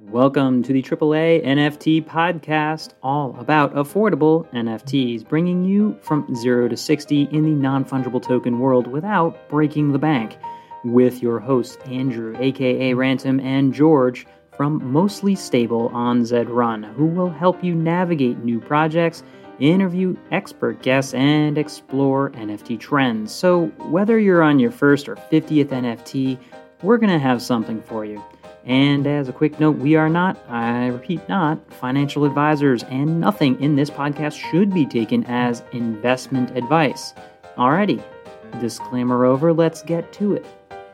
Welcome to the AAA NFT podcast, all about affordable NFTs, bringing you from 0 to 60 in the non-fungible token world without breaking the bank. With your hosts, Andrew, aka Ransom, and George from Mostly Stable on Zed Run, who will help you navigate new projects, interview expert guests, and explore NFT trends. So whether you're on your first or 50th NFT, we're going to have something for you. And as a quick note, we are not, I repeat, not financial advisors, and nothing in this podcast should be taken as investment advice. Alrighty, disclaimer over, let's get to it.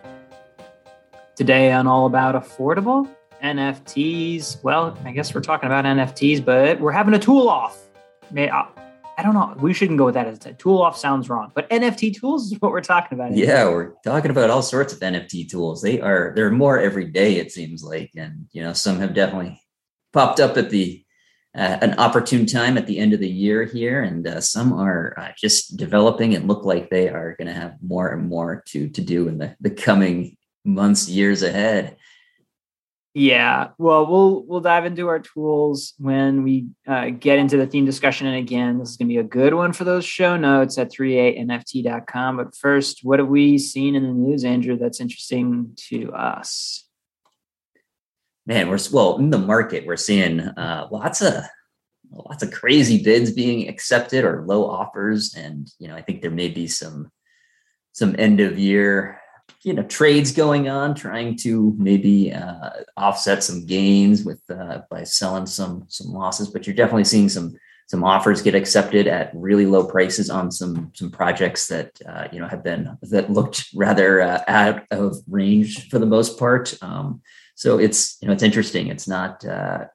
Today on All About Affordable NFTs, well, I guess we're talking about NFTs, but we're having a tool off. I don't know. We shouldn't go with that as a tool off. Sounds wrong, but NFT tools is what we're talking about. Yeah, we're talking about all sorts of NFT tools. They're more every day, it seems like, and some have definitely popped up at an opportune time at the end of the year here, and some are just developing and look like they are going to have more and more to do in the coming months, years ahead. Yeah, well, we'll dive into our tools when we get into the theme discussion. And again, this is going to be a good one for those show notes at 38nft.com. But first, what have we seen in the news, Andrew, that's interesting to us? Man, in the market, we're seeing lots of crazy bids being accepted or low offers, and I think there may be some end of year trades going on, trying to maybe offset some gains with by selling some losses. But you're definitely seeing some offers get accepted at really low prices on some projects that that looked rather out of range for the most part. So it's interesting. It's not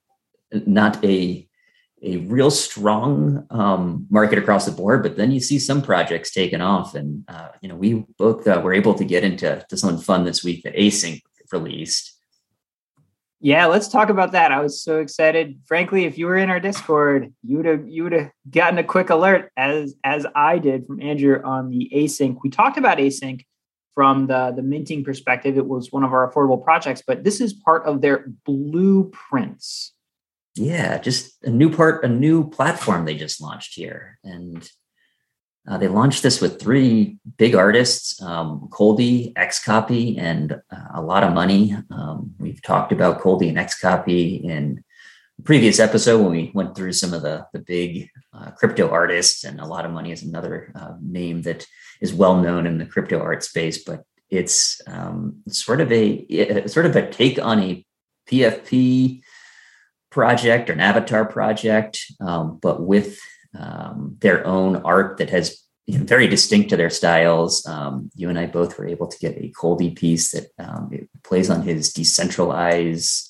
a real strong market across the board, but then you see some projects taking off, and we both were able to get into something fun this week that Async released. Yeah, let's talk about that. I was so excited. Frankly, if you were in our Discord, you would have gotten a quick alert as I did from Andrew on the Async. We talked about Async from the minting perspective. It was one of our affordable projects, but this is part of their blueprints. Yeah, just a new platform they just launched here. And they launched this with 3 big artists, Coldie, XCOPY, and a lot of money. We've talked about Coldie and XCOPY in a previous episode when we went through some of the big crypto artists, and a lot of money is another name that is well known in the crypto art space, but it's sort of a take on a PFP project or an avatar project, but with their own art that has very distinct to their styles. You and I both were able to get a Coldie piece that it plays on his Decentralize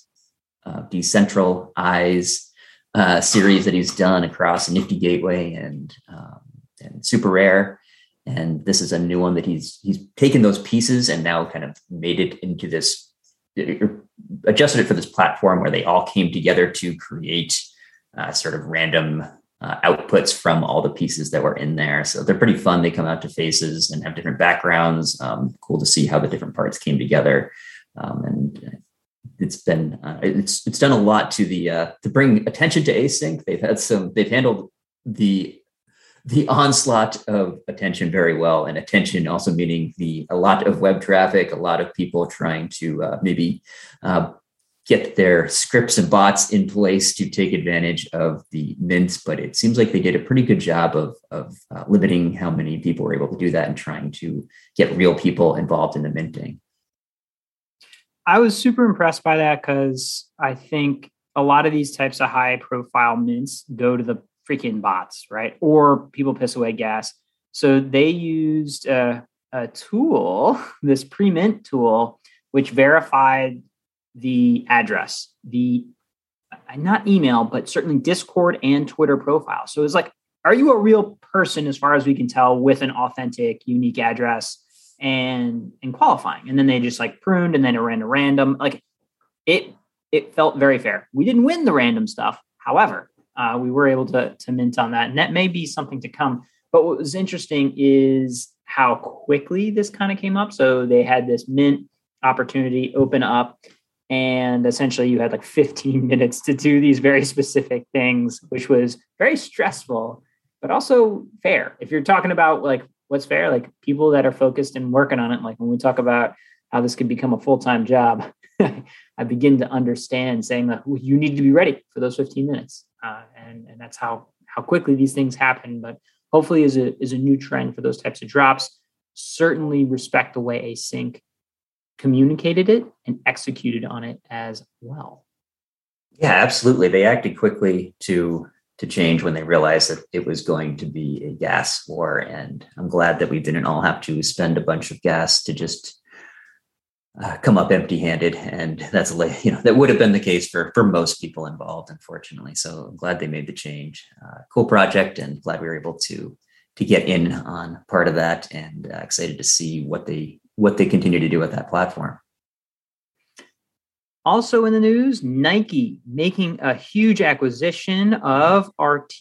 series that he's done across Nifty Gateway and Super Rare. And this is a new one that he's taken those pieces and now kind of made it into this, adjusted it for this platform where they all came together to create sort of random outputs from all the pieces that were in there. So they're pretty fun. They come out to faces and have different backgrounds. Cool to see how the different parts came together. And it's been it's done a lot to bring attention to Async. They've handled the onslaught of attention very well, and attention also meaning a lot of web traffic, a lot of people trying to maybe get their scripts and bots in place to take advantage of the mints. But it seems like they did a pretty good job of limiting how many people were able to do that and trying to get real people involved in the minting. I was super impressed by that because I think a lot of these types of high profile mints go to the freaking bots, right? Or people piss away gas. So they used a tool, this pre-mint tool, which verified the address, the not email, but certainly Discord and Twitter profile. So it's like, are you a real person as far as we can tell with an authentic, unique address and qualifying? And then they just like pruned, and then it ran a random. Like it felt very fair. We didn't win the random stuff. However, we were able to mint on that. And that may be something to come. But what was interesting is how quickly this kind of came up. So they had this mint opportunity open up. And essentially you had like 15 minutes to do these very specific things, which was very stressful, but also fair. If you're talking about like what's fair, like people that are focused and working on it, like when we talk about how this could become a full-time job, I begin to understand saying that you need to be ready for those 15 minutes. And that's how quickly these things happen. But hopefully is a new trend for those types of drops. Certainly respect the way Async communicated it and executed on it as well. Yeah, absolutely. They acted quickly to change when they realized that it was going to be a gas war. And I'm glad that we didn't all have to spend a bunch of gas to just come up empty-handed. And that's, that would have been the case for most people involved, unfortunately. So I'm glad they made the change. Cool project, and glad we were able to get in on part of that, and excited to see what they continue to do with that platform. Also in the news, Nike making a huge acquisition of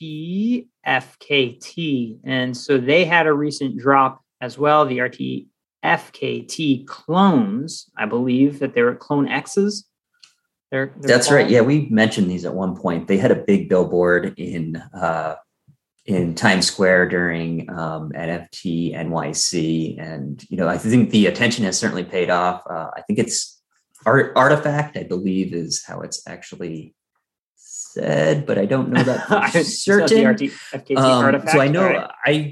RTFKT. And so they had a recent drop as well. The RTFKT clones, I believe that they're Clone X's. That's right. Yeah, we mentioned these at one point. They had a big billboard in Times Square during NFT NYC. And, I think the attention has certainly paid off. I think it's Artifact, I believe, is how it's actually said, but I don't know that for certain. Artifact. So I know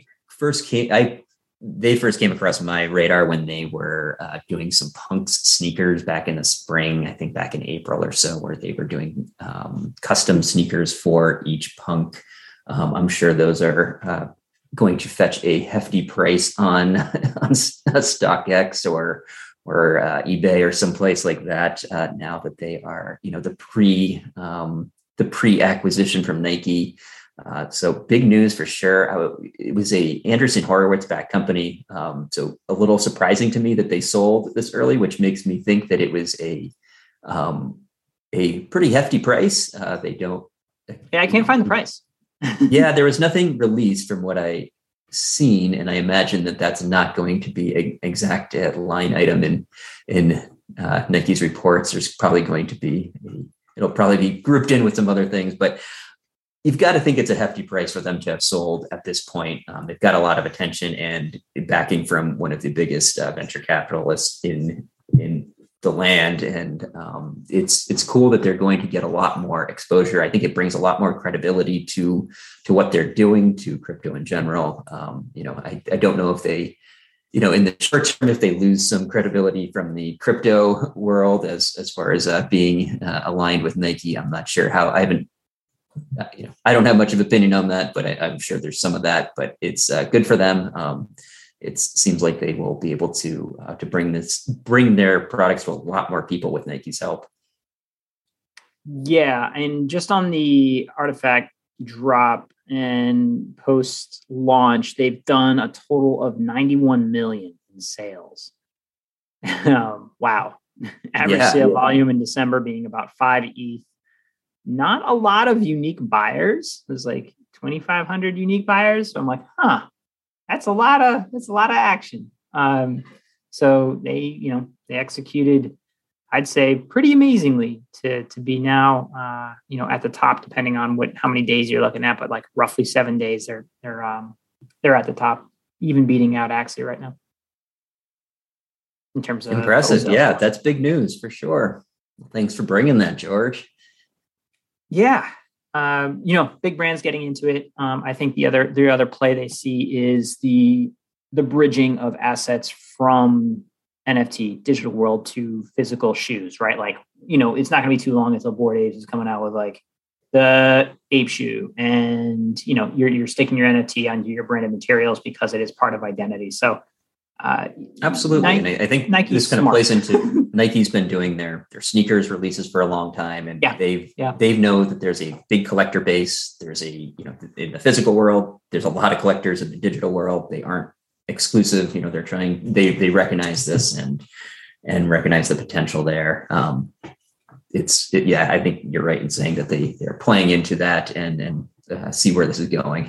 they first came across my radar when they were doing some Punks sneakers back in the spring, I think back in April or so, where they were doing custom sneakers for each Punk. I'm sure those are going to fetch a hefty price on StockX or eBay or someplace like that. Now that they are, the pre-acquisition from Nike. So big news for sure. It was a Andreessen Horowitz-backed company. So a little surprising to me that they sold this early, which makes me think that it was a pretty hefty price. They don't. Yeah, I can't find the price. Yeah, there was nothing released from what I seen, and I imagine that that's not going to be an exact line item in Nike's reports. There's probably going to be it'll probably be grouped in with some other things, but you've got to think it's a hefty price for them to have sold at this point. They've got a lot of attention and backing from one of the biggest venture capitalists in the land, and it's cool that they're going to get a lot more exposure. I think it brings a lot more credibility to what they're doing, to crypto in general. I don't know if they, in the short term, if they lose some credibility from the crypto world as far as being aligned with Nike. I'm not sure how. I haven't. I don't have much of an opinion on that, but I'm sure there's some of that. But it's good for them. It seems like they will be able to bring their products to a lot more people with Nike's help. Yeah, and just on the Artifact drop and post launch, they've done a total of 91 million in sales. Wow. Average sale volume in December being about 5 ETH. Not a lot of unique buyers. There's like 2,500 unique buyers. So I'm like, that's a lot of action. So they executed, I'd say, pretty amazingly to be now, at the top, depending on how many days you're looking at, but like roughly 7 days, they're at the top, even beating out Axie right now. In terms of impressive, yeah, that's big news for sure. Thanks for bringing that, George. Yeah. Big brands getting into it. I think the other play they see is the bridging of assets from NFT digital world to physical shoes, right? Like, it's not going to be too long until Bored Apes is coming out with like the ape shoe, and you're sticking your NFT onto your branded materials because it is part of identity. So absolutely. And I think Nike's this kind of plays into Nike's been doing their sneakers releases for a long time, and they know that there's a big collector base. There's in the physical world, there's a lot of collectors. In the digital world, they aren't exclusive. They're trying, they recognize this and recognize the potential there. I think you're right in saying that they're playing into that and see where this is going.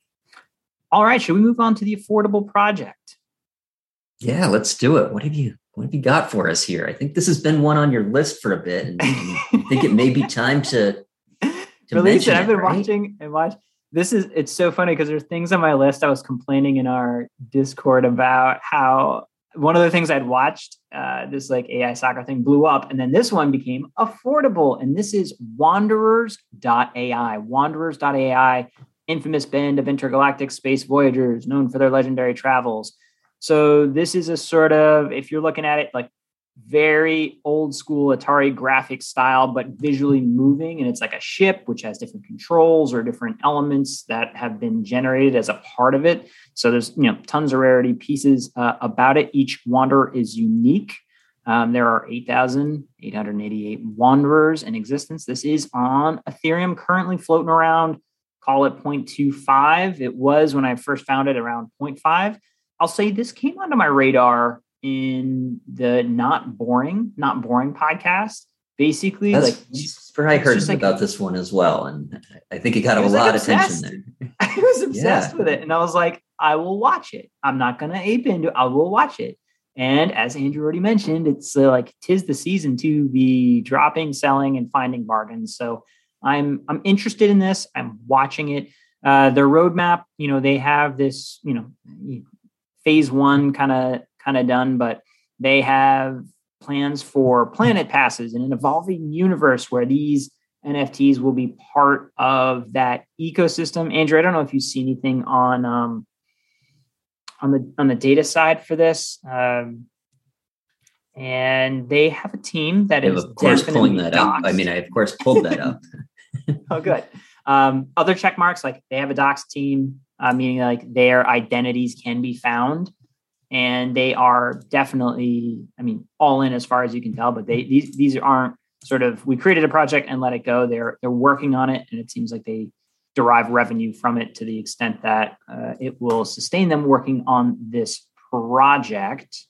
All right. Should we move on to the affordable project? Yeah, let's do it. What have you what have you got for us here? I think this has been one on your list for a bit, and I think it may be time to release it. mention I've been right? watching and watch. It's so funny because there's things on my list. I was complaining in our Discord about how one of the things I'd watched, this like AI soccer thing blew up. And then this one became affordable. And this is Wanderers.ai. Wanderers.ai, infamous band of intergalactic space voyagers known for their legendary travels. So this is a sort of, if you're looking at it like very old school Atari graphic style, but visually moving. And it's like a ship, which has different controls or different elements that have been generated as a part of it. So there's, tons of rarity pieces about it. Each Wanderer is unique. There are 8,888 Wanderers in existence. This is on Ethereum, currently floating around, call it 0.25. It was, when I first found it, around 0.5. I'll say this came onto my radar in the Not Boring podcast. Basically, that's where I heard about this one as well. And I think it got a lot of attention there. I was obsessed with it. And I was like, I will watch it. I'm not going to ape into it. I will watch it. And as Andrew already mentioned, it's like 'tis the season to be dropping, selling, and finding bargains. So I'm interested in this. I'm watching it. Their roadmap, they have this, phase one kind of done, but they have plans for planet passes in an evolving universe where these NFTs will be part of that ecosystem. Andrew, I don't know if you see anything on the data side for this. And they have a team that is of course pulling that up. I mean, I of course pulled that up. Oh, good. Other check marks, like they have a docs team, meaning like their identities can be found. And they are definitely, all in as far as you can tell, but these aren't sort of, we created a project and let it go. They're working on it. And it seems like they derive revenue from it to the extent that it will sustain them working on this project.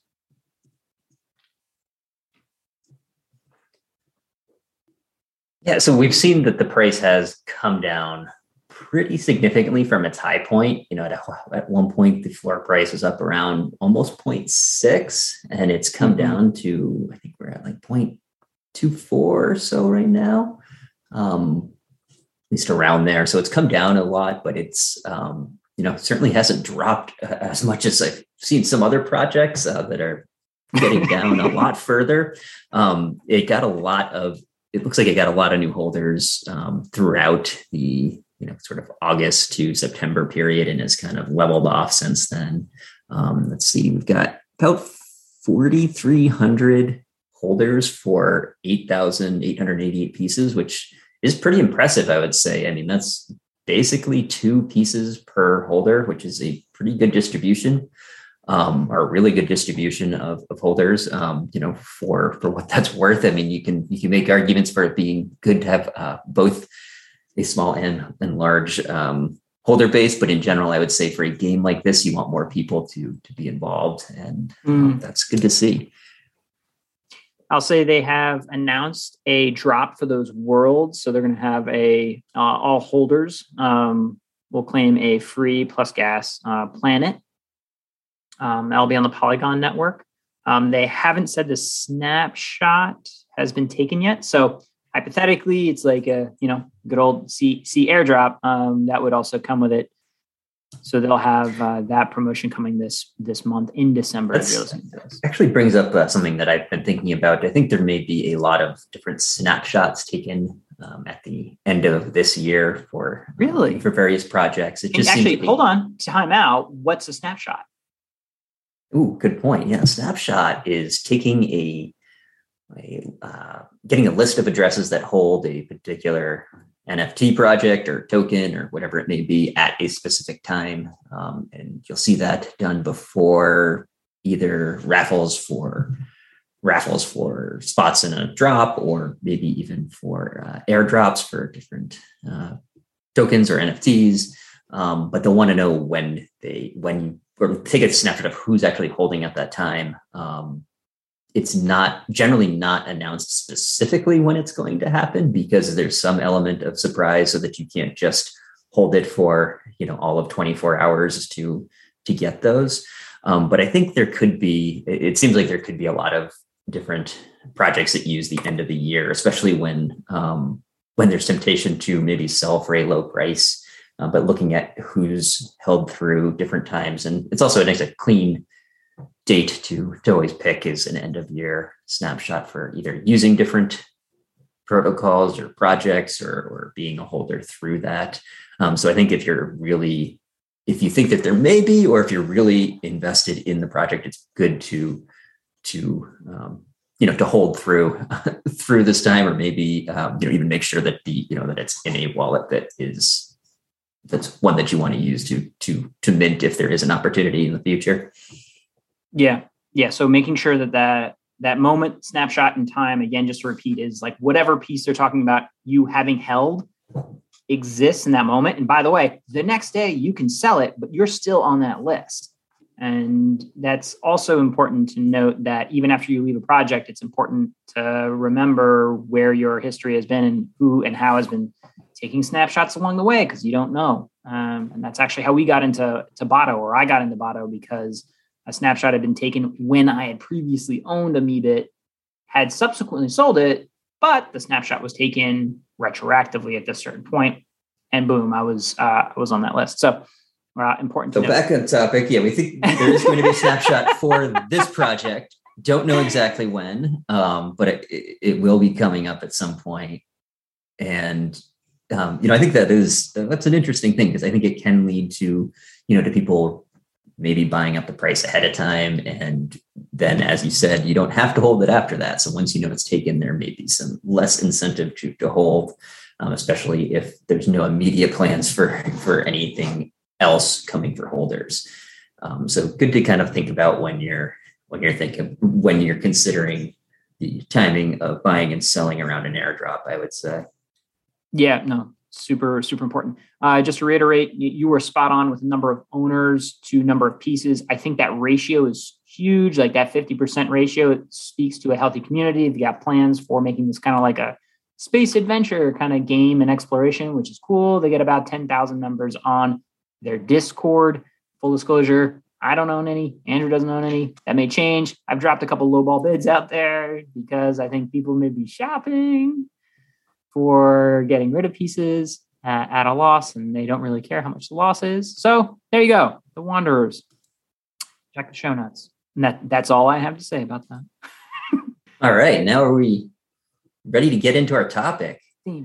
Yeah, so we've seen that the price has come down pretty significantly from its high point. At one point, the floor price was up around almost 0.6, and it's come down to, I think we're at like 0.24 or so right now, at least around there. So it's come down a lot, but it's, certainly hasn't dropped as much as I've seen some other projects that are getting down a lot further. It looks like it got a lot of new holders throughout the sort of August to September period, and has kind of leveled off since then. Let's see, we've got about 4,300 holders for 8,888 pieces, which is pretty impressive, I would say. That's basically 2 pieces per holder, which is a pretty good distribution. Or a really good distribution of holders, for what that's worth. You can make arguments for it being good to have both a small and large holder base, but in general, I would say for a game like this, you want more people to be involved, and that's good to see. I'll say they have announced a drop for those worlds, so they're going to have all holders will claim a free plus gas planet. That'll be on the Polygon network. They haven't said the snapshot has been taken yet. So hypothetically, it's like a, good old C airdrop that would also come with it. So they'll have that promotion coming this month in December. Actually brings up something that I've been thinking about. I think there may be a lot of different snapshots taken at the end of this year for various projects. It just actually, hold on, time out. What's a snapshot? Ooh, good point. Yeah, snapshot is taking getting a list of addresses that hold a particular NFT project or token or whatever it may be at a specific time. And you'll see that done before either raffles for spots in a drop, or maybe even for airdrops for different tokens or NFTs. But they'll want to know when or take a snapshot of who's actually holding at that time. It's generally not announced specifically when it's going to happen, because there's some element of surprise, so that you can't just hold it for all of 24 hours to get those. But I think it seems like there could be a lot of different projects that use the end of the year, especially when there's temptation to maybe sell for a low price, but looking at who's held through different times. And it's also a clean date to always pick is an end of year snapshot for either using different protocols or projects or being a holder through that. So I think if you think that there may be, or if you're really invested in the project, it's good to hold through this time, or maybe even make sure that that it's in a wallet that's one that you want to use to mint if there is an opportunity in the future. Yeah. So making sure that moment snapshot in time, again, just to repeat, is like whatever piece they're talking about you having held exists in that moment. And by the way, the next day you can sell it, but you're still on that list. And that's also important to note that even after you leave a project, it's important to remember where your history has been and who and how has been taking snapshots along the way, because you don't know. And that's actually how we got into Botto, or I got into Botto, because a snapshot had been taken when I had previously owned a Meebit, had subsequently sold it, but the snapshot was taken retroactively at this certain point, and boom, I was on that list. So important to know. Back on topic, we think there is going to be a snapshot for this project. Don't know exactly when, but it will be coming up at some point. And I think that's an interesting thing, because I think it can lead to to people maybe buying up the price ahead of time. And then, as you said, you don't have to hold it after that. So once it's taken, there may be some less incentive to hold, especially if there's no immediate plans for anything else coming for holders. So good to kind of think about when you're considering the timing of buying and selling around an airdrop, I would say. Yeah, no, super, super important. Just to reiterate, you were spot on with the number of owners to number of pieces. I think that ratio is huge. Like that 50% ratio, it speaks to a healthy community. They got plans for making this kind of like a space adventure kind of game and exploration, which is cool. They get about 10,000 members on their Discord. Full disclosure, I don't own any. Andrew doesn't own any. That may change. I've dropped a couple lowball bids out there because I think people may be shopping for getting rid of pieces at a loss, and they don't really care how much the loss is. So there you go. The Wanderers. Check the show notes. And that's all I have to say about that. All right. Now are we ready to get into our topic?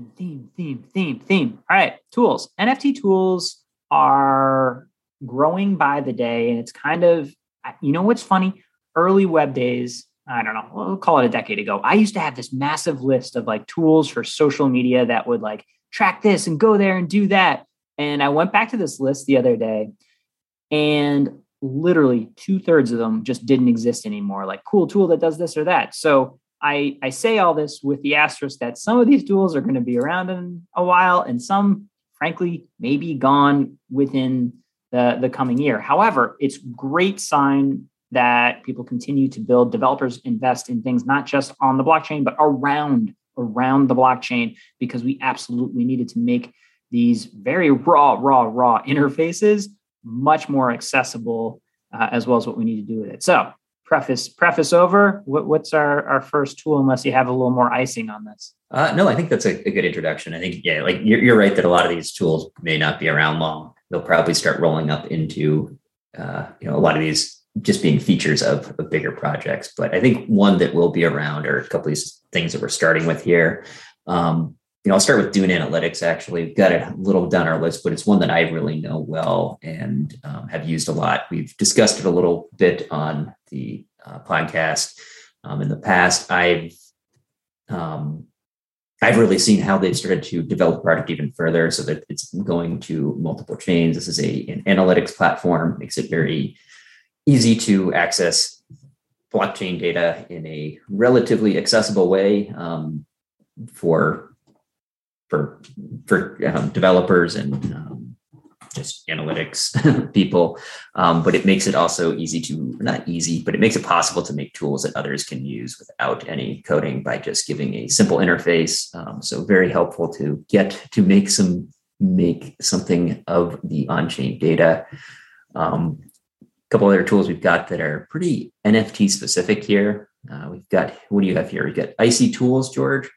Theme. All right. Tools. NFT tools are growing by the day. And it's kind of, what's funny? Early web days, I don't know, we'll call it a decade ago, I used to have this massive list of like tools for social media that would like track this and go there and do that. And I went back to this list the other day, and literally 2/3 of them just didn't exist anymore. Like, cool tool that does this or that. So I say all this with the asterisk that some of these tools are going to be around in a while, and some, frankly, may be gone within the coming year. However, it's great sign that people continue to build, developers invest in things not just on the blockchain, but around the blockchain, because we absolutely needed to make these very raw interfaces much more accessible, as well as what we need to do with it. So preface over, what's our first tool, unless you have a little more icing on this? No, I think that's a good introduction. I think, like you're right that a lot of these tools may not be around long. They'll probably start rolling up into, a lot of these just being features of bigger projects. But I think one that will be around are a couple of these things that we're starting with here. I'll start with Dune Analytics. Actually, we've got it a little down our list, but it's one that I really know well and have used a lot. We've discussed it a little bit on the podcast in the past. I've really seen how they've started to develop the product even further, so that it's going to multiple chains. This is an analytics platform, makes it very easy to access blockchain data in a relatively accessible way for developers and just analytics people. But it makes it also it makes it possible to make tools that others can use without any coding by just giving a simple interface. So very helpful to get to make something of the on-chain data. couple other tools we've got that are pretty NFT specific here. We've got, what do you have here? We've got Icy Tools, George.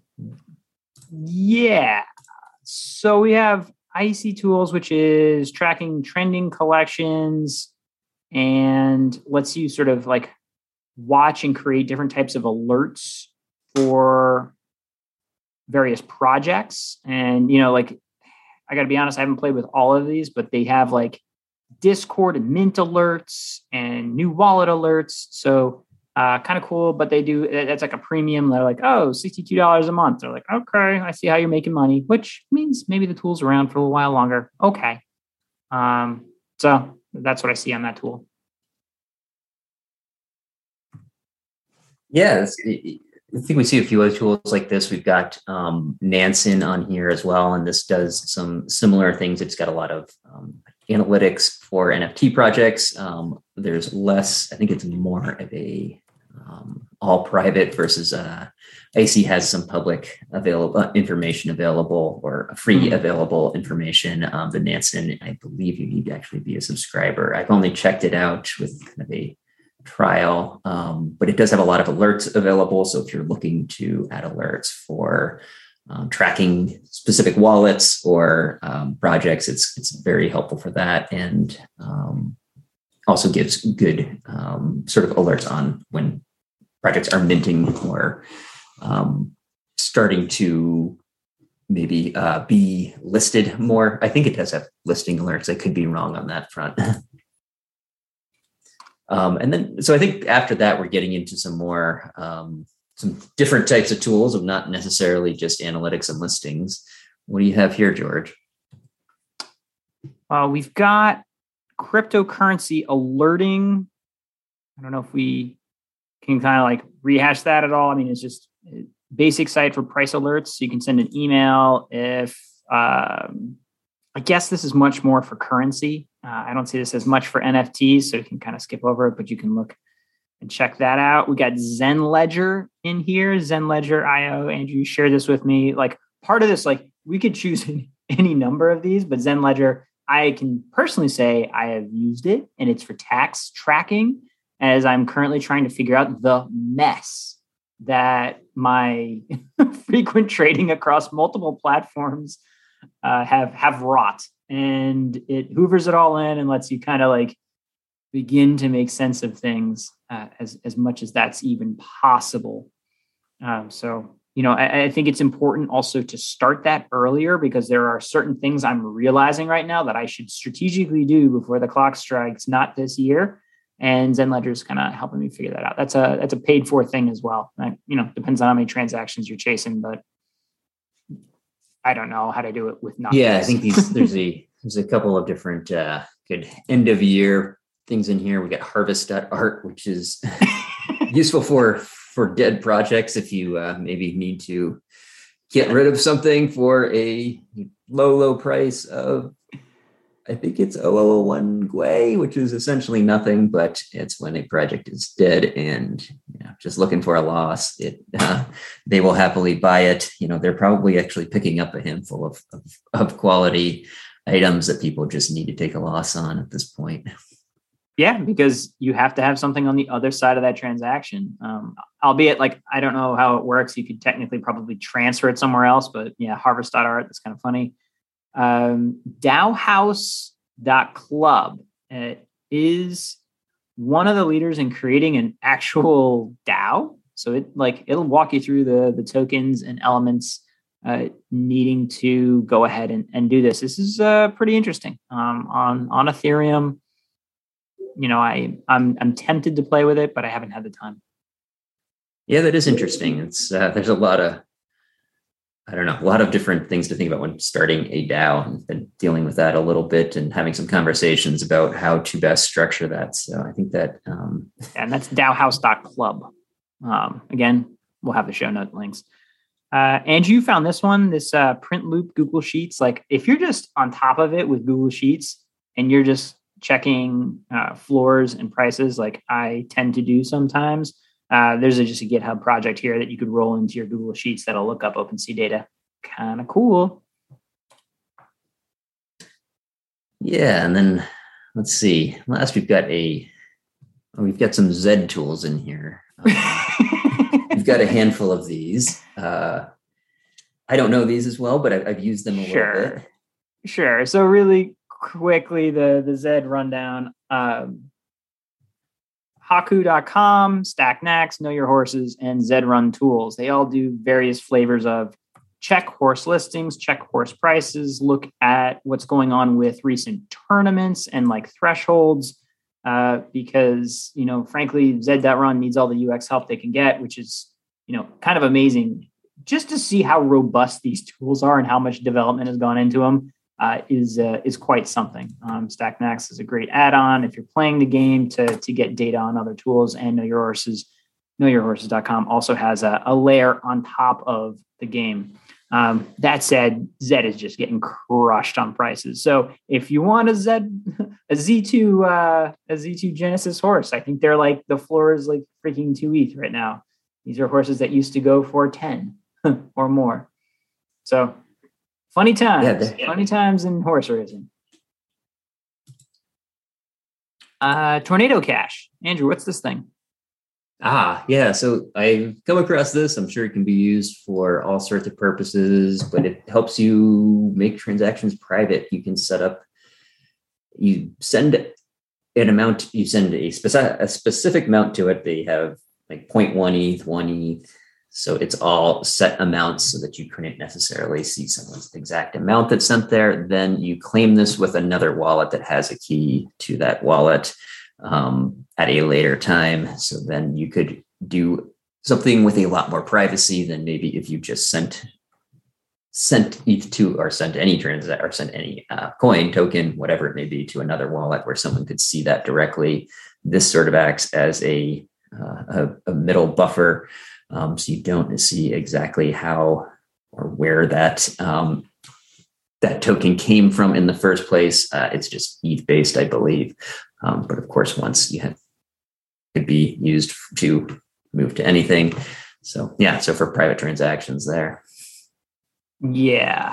Yeah. So we have Icy Tools, which is tracking trending collections and lets you sort of like watch and create different types of alerts for various projects. And, like, I got to be honest, I haven't played with all of these, but they have like Discord and Mint alerts and new wallet alerts. So kind of cool, but that's like a premium. They're like, oh, $62 a month. They're like, okay, I see how you're making money, which means maybe the tool's around for a while longer. Okay. So that's what I see on that tool. Yeah, I think we see a few other tools like this. We've got Nansen on here as well, and this does some similar things. It's got a lot of analytics for NFT projects. There's less, I think it's more of a all private versus Icy has some public available information available, or free available information. The Nansen, I believe you need to actually be a subscriber. I've only checked it out with kind of a trial, but it does have a lot of alerts available. So if you're looking to add alerts for tracking specific wallets or projects, it's very helpful for that, and also gives good sort of alerts on when projects are minting or starting to maybe be listed more. I think it does have listing alerts. I could be wrong on that front. And then, so I think after that, we're getting into some more, some different types of tools of not necessarily just analytics and listings. What do you have here, George? We've got cryptocurrency alerting. I don't know if we can kind of like rehash that at all. I mean, it's just a basic site for price alerts. So you can send an email if, I guess this is much more for currency. I don't see this as much for NFTs, so you can kind of skip over it, but you can look and check that out. We got Zenledger in here, Zenledger.io. Andrew, you shared this with me. Like, part of this, like, we could choose any number of these, but Zenledger, I can personally say I have used it, and it's for tax tracking, as I'm currently trying to figure out the mess that my frequent trading across multiple platforms have wrought. And it hoovers it all in and lets you kind of like begin to make sense of things as much as that's even possible. So, I think it's important also to start that earlier, because there are certain things I'm realizing right now that I should strategically do before the clock strikes, not this year. And Zenledger is kind of helping me figure that out. That's a paid for thing as well. Depends on how many transactions you're chasing, but I don't know how to do it with nothing. Yeah, I think there's a couple of different good end of year things in here. We got harvest.art, which is useful for dead projects if you maybe need to get rid of something for a low price of, I think it's 0.001 Gwei, which is essentially nothing, but it's when a project is dead and just looking for a loss. They will happily buy it. They're probably actually picking up a handful of quality items that people just need to take a loss on at this point. Yeah, because you have to have something on the other side of that transaction. Albeit, like, I don't know how it works. You could technically probably transfer it somewhere else, but yeah, harvest.art, that's kind of funny. DAOhouse.club is one of the leaders in creating an actual DAO. So it'll walk you through the tokens and elements needing to go ahead and do this. This is pretty interesting. On Ethereum, I'm tempted to play with it, but I haven't had the time. Yeah, that is interesting. It's there's a lot of different things to think about when starting a DAO, and been dealing with that a little bit and having some conversations about how to best structure that. So I think that, and that's DAOhouse.club. Again, we'll have the show note links. And you found this one, this print loop Google Sheets. Like, if you're just on top of it with Google Sheets and you're just checking floors and prices, like I tend to do sometimes, there's just a GitHub project here that you could roll into your Google Sheets that'll look up OpenSea data. Kind of cool. Yeah, and then let's see. Last, we've got some Zed tools in here. We've got a handful of these. I don't know these as well, but I've used them a little bit. Sure. So really quickly, the Zed rundown. Haku.com, StackNax, Know Your Horses, and ZedRun Tools. They all do various flavors of check horse listings, check horse prices, look at what's going on with recent tournaments and like thresholds. Because, frankly, Zed.Run needs all the UX help they can get, which is, kind of amazing. Just to see how robust these tools are and how much development has gone into them is quite something. StackNax is a great add-on if you're playing the game to get data on other tools, and Know Your Horses, KnowYourHorses.com also has a layer on top of the game. That said, Zed is just getting crushed on prices. So if you want a Z2 Genesis horse, I think they're like, the floor is like freaking 2 ETH right now. These are horses that used to go for 10 or more. So funny times in horse racing. Tornado Cash. Andrew, what's this thing? Yeah. So I've come across this. I'm sure it can be used for all sorts of purposes, but it helps you make transactions private. You can you send an amount, you send a specific amount to it. They have like 0.1 ETH, 1 ETH. So it's all set amounts so that you couldn't necessarily see someone's exact amount that's sent there. Then you claim this with another wallet that has a key to that wallet at a later time. So then you could do something with a lot more privacy than maybe if you just sent ETH to, or sent any coin, token, whatever it may be, to another wallet where someone could see that directly. This sort of acts as a middle buffer. So you don't see exactly how or where that token came from in the first place. It's just ETH based, I believe. But of course, once could be used to move to anything. So for private transactions there. Yeah.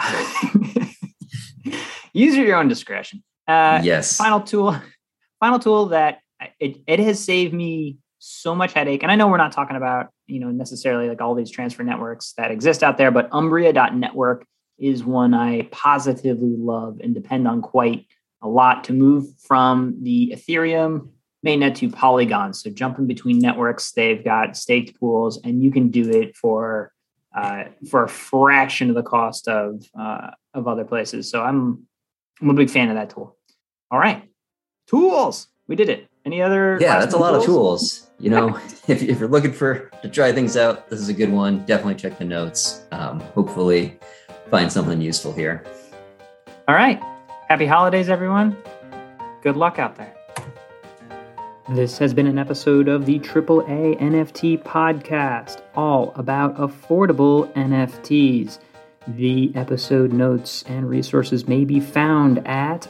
Use at your own discretion. Yes. Final tool that it has saved me so much headache. And I know we're not talking about, necessarily like all these transfer networks that exist out there, but Umbria.network is one I positively love and depend on quite a lot to move from the Ethereum mainnet to Polygon. So jumping between networks, they've got staked pools, and you can do it for a fraction of the cost of other places. So I'm a big fan of that tool. All right, tools. We did it. Any other? Yeah, that's a lot of tools. If you're looking to try things out, this is a good one. Definitely check the notes. Hopefully find something useful here. All right. Happy holidays, everyone. Good luck out there. This has been an episode of the AAA NFT podcast, all about affordable NFTs. The episode notes and resources may be found at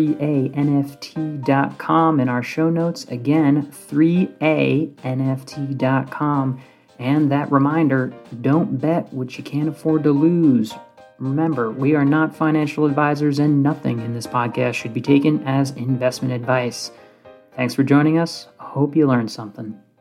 3anft.com in our show notes. Again, 3anft.com. And that reminder, don't bet what you can't afford to lose. Remember, we are not financial advisors, and nothing in this podcast should be taken as investment advice. Thanks for joining us. Hope you learned something.